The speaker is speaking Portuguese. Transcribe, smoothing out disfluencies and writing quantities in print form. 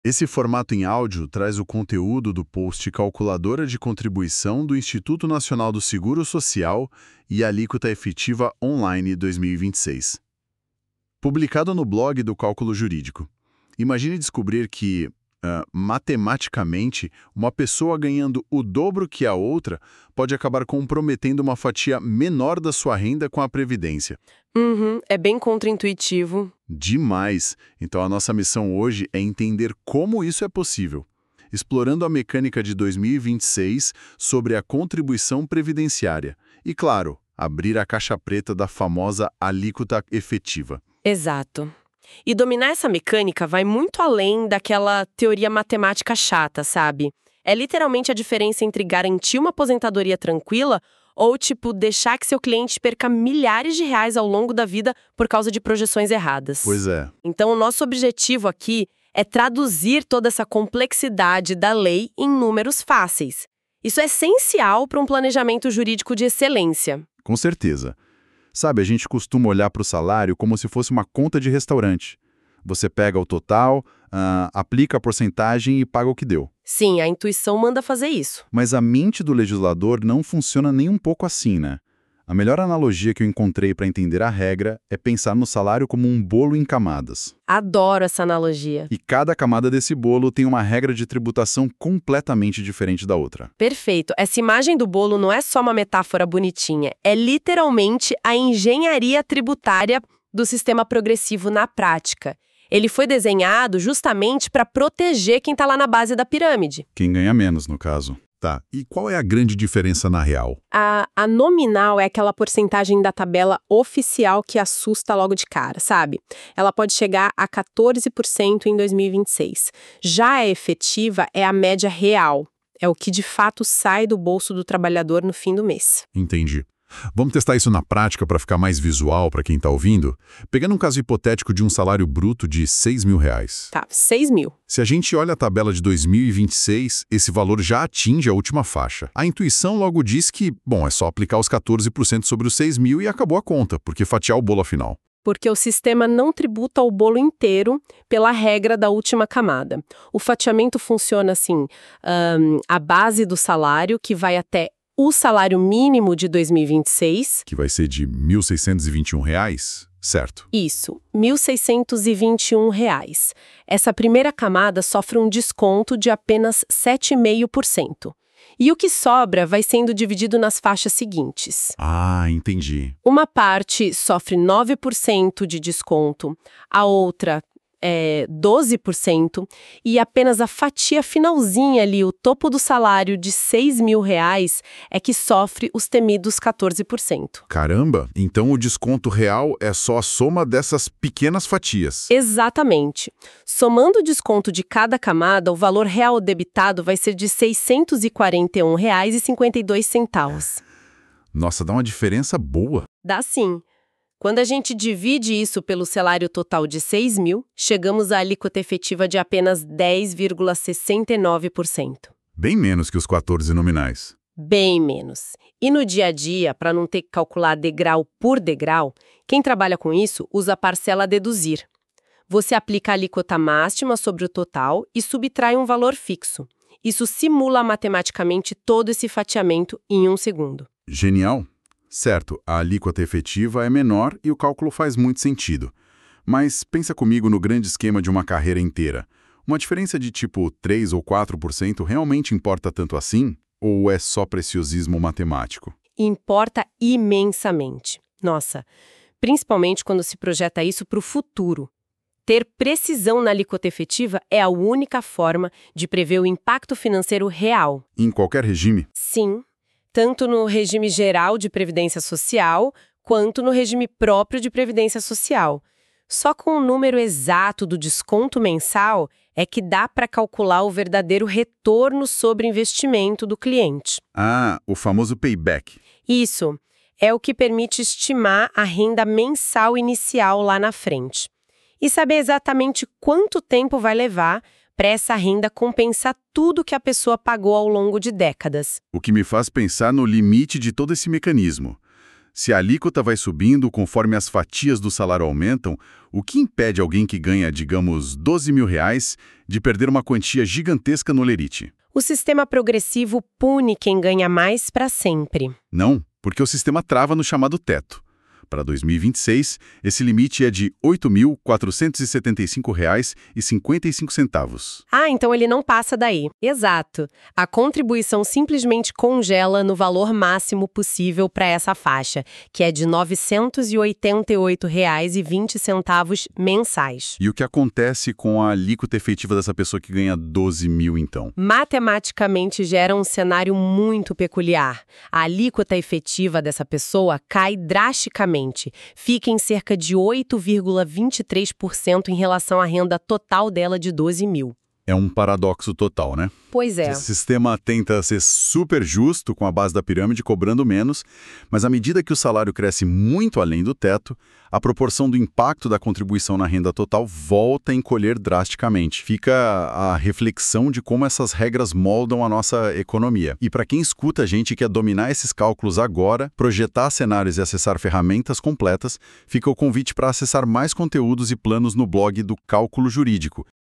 Esse formato em áudio traz o conteúdo do post Calculadora de Contribuição do Instituto Nacional do Seguro Social e Alíquota Efetiva Online 2026. Publicado no blog do Cálculo Jurídico. Imagine descobrir que, matematicamente, uma pessoa ganhando o dobro que a outra pode acabar comprometendo uma fatia menor da sua renda com a Previdência. É bem contraintuitivo. Demais! Então a nossa missão hoje é entender como isso é possível, explorando a mecânica de 2026 sobre a contribuição previdenciária e, claro, abrir a caixa preta da famosa alíquota efetiva. Exato. E dominar essa mecânica vai muito além daquela teoria matemática chata, sabe? É literalmente a diferença entre garantir uma aposentadoria tranquila ou, deixar que seu cliente perca milhares de reais ao longo da vida por causa de projeções erradas. Pois é. Então, o nosso objetivo aqui é traduzir toda essa complexidade da lei em números fáceis. Isso é essencial para um planejamento jurídico de excelência. Com certeza. Sabe, a gente costuma olhar para o salário como se fosse uma conta de restaurante. Você pega o total, aplica a porcentagem e paga o que deu. Sim, a intuição manda fazer isso. Mas a mente do legislador não funciona nem um pouco assim, né? A melhor analogia que eu encontrei para entender a regra é pensar no salário como um bolo em camadas. Adoro essa analogia. E cada camada desse bolo tem uma regra de tributação completamente diferente da outra. Perfeito. Essa imagem do bolo não é só uma metáfora bonitinha, é literalmente a engenharia tributária do sistema progressivo na prática. Ele foi desenhado justamente para proteger quem está lá na base da pirâmide. Quem ganha menos, no caso. Tá, e qual é a grande diferença na real? A nominal é aquela porcentagem da tabela oficial que assusta logo de cara, sabe? Ela pode chegar a 14% em 2026. Já a efetiva é a média real. É o que de fato sai do bolso do trabalhador no fim do mês. Entendi. Vamos testar isso na prática para ficar mais visual para quem está ouvindo? Pegando um caso hipotético de um salário bruto de R$6.000. Tá, 6 mil. Se a gente olha a tabela de 2026, esse valor já atinge a última faixa. A intuição logo diz que, é só aplicar os 14% sobre os 6 mil e acabou a conta, porque fatiar o bolo afinal. Porque o sistema não tributa o bolo inteiro pela regra da última camada. O fatiamento funciona assim, a base do salário, que vai até o salário mínimo de 2026. Que vai ser de R$ 1.621, certo? Isso, R$ 1.621. Essa primeira camada sofre um desconto de apenas 7,5%. E o que sobra vai sendo dividido nas faixas seguintes. Ah, entendi. Uma parte sofre 9% de desconto, a outra 12%, e apenas a fatia finalzinha ali, o topo do salário de R$6.000, é que sofre os temidos 14%. Caramba! Então o desconto real é só a soma dessas pequenas fatias. Exatamente. Somando o desconto de cada camada, o valor real debitado vai ser de R$ 641,52. Nossa, dá uma diferença boa. Dá sim. Quando a gente divide isso pelo salário total de 6 mil, chegamos à alíquota efetiva de apenas 10,69%. Bem menos que os 14 nominais. Bem menos. E no dia a dia, para não ter que calcular degrau por degrau, quem trabalha com isso usa a parcela a deduzir. Você aplica a alíquota máxima sobre o total e subtrai um valor fixo. Isso simula matematicamente todo esse fatiamento em 1 segundo. Genial! Certo, a alíquota efetiva é menor e o cálculo faz muito sentido. Mas pensa comigo no grande esquema de uma carreira inteira. Uma diferença de 3 ou 4% realmente importa tanto assim? Ou é só preciosismo matemático? Importa imensamente. Nossa, principalmente quando se projeta isso para o futuro. Ter precisão na alíquota efetiva é a única forma de prever o impacto financeiro real. Em qualquer regime? Sim. Tanto no regime geral de previdência social, quanto no regime próprio de previdência social. Só com o número exato do desconto mensal é que dá para calcular o verdadeiro retorno sobre investimento do cliente. Ah, o famoso payback. Isso é o que permite estimar a renda mensal inicial lá na frente. E saber exatamente quanto tempo vai levar para essa renda compensar tudo que a pessoa pagou ao longo de décadas. O que me faz pensar no limite de todo esse mecanismo. Se a alíquota vai subindo conforme as fatias do salário aumentam, o que impede alguém que ganha, digamos, R$ 12.000 de perder uma quantia gigantesca no Lerite? O sistema progressivo pune quem ganha mais para sempre. Não, porque o sistema trava no chamado teto. Para 2026, esse limite é de R$ 8.475,55. Ah, então ele não passa daí. Exato. A contribuição simplesmente congela no valor máximo possível para essa faixa, que é de R$ 988,20 mensais. E o que acontece com a alíquota efetiva dessa pessoa que ganha 12 mil, então? Matematicamente gera um cenário muito peculiar. A alíquota efetiva dessa pessoa cai drasticamente. Fica em cerca de 8,23% em relação à renda total dela de 12 mil. É um paradoxo total, né? Pois é. Esse sistema tenta ser super justo com a base da pirâmide cobrando menos, mas à medida que o salário cresce muito além do teto, a proporção do impacto da contribuição na renda total volta a encolher drasticamente. Fica a reflexão de como essas regras moldam a nossa economia. E para quem escuta a gente e quer dominar esses cálculos agora, projetar cenários e acessar ferramentas completas, fica o convite para acessar mais conteúdos e planos no blog do Cálculo Jurídico.